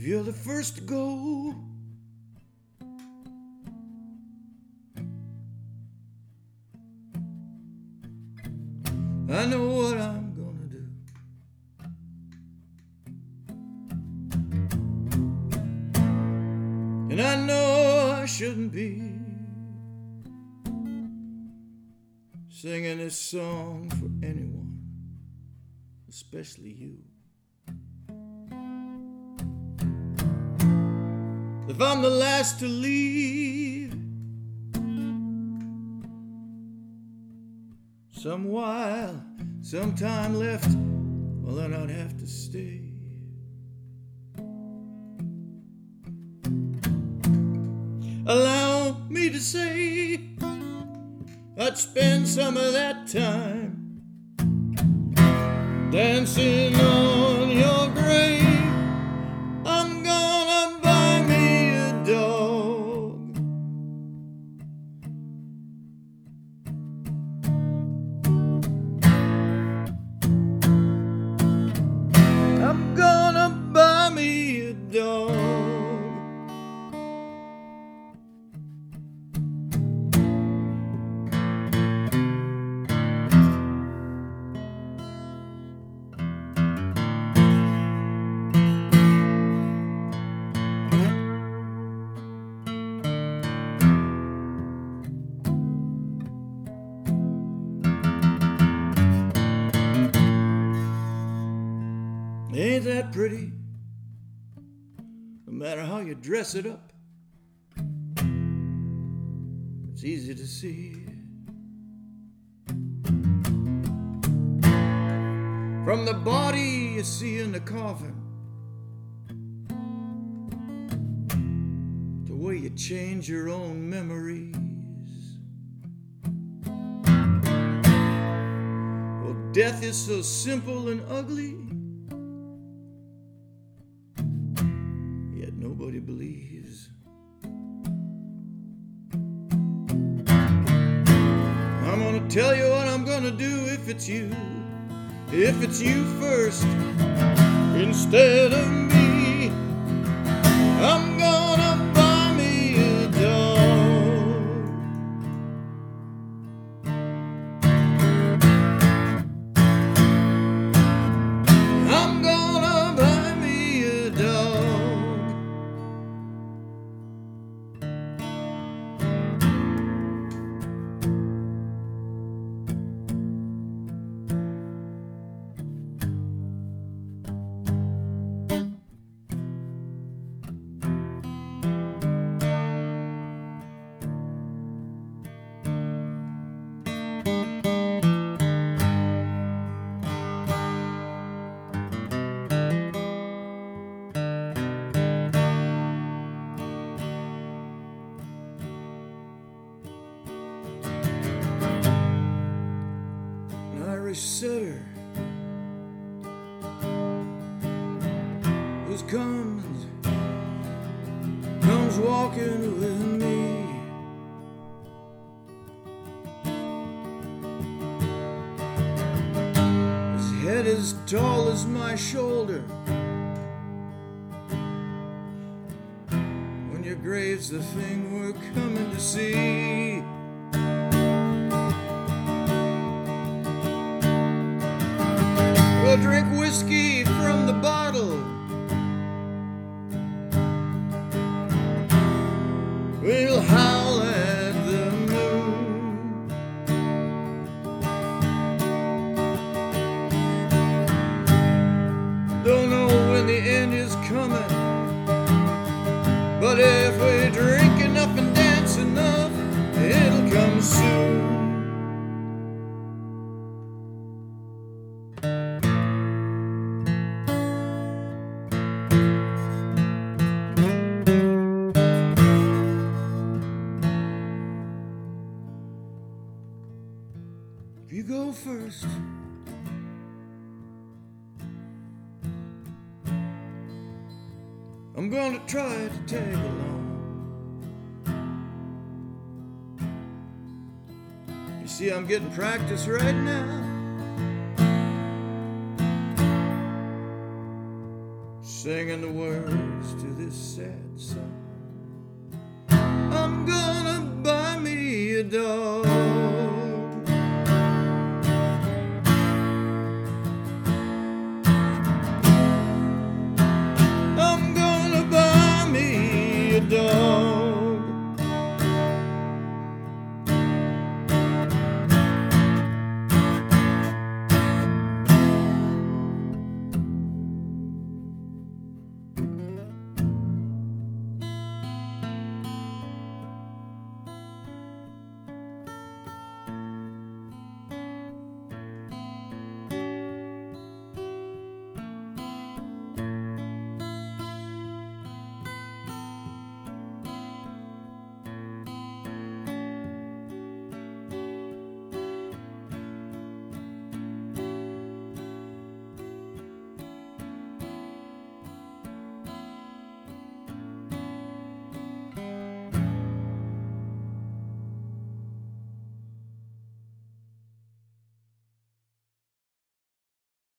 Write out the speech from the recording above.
if you're the first to go. I know what I'm gonna do. And I know I shouldn't be singing this song for anyone, especially you. If I'm the last to leave, some time left, well then I'd have to stay. Allow me to say I'd spend some of that time dancing on your grave. I'm gonna buy me a dog. I'm gonna buy me a dog. Ain't that pretty? No matter how you dress it up, it's easy to see. From the body you see in the coffin to where you change your own memories. Well, death is so simple and ugly, nobody believes. I'm gonna tell you what I'm gonna do if it's you first instead of me. I'm gonna buy me a dog. I'm gonna buy me a dog. Setter who comes walking with me. His head as tall as my shoulder. When your grave's the thing we're coming to see. We'll drink whiskey from the bottle. We'll howl at the moon. Don't know when the end is coming, but if we drink enough and dance enough, it'll come soon. You go first. I'm gonna try to tag along. You see, I'm getting practice right now. singing the words to this sad song. I'm gonna buy me a dog.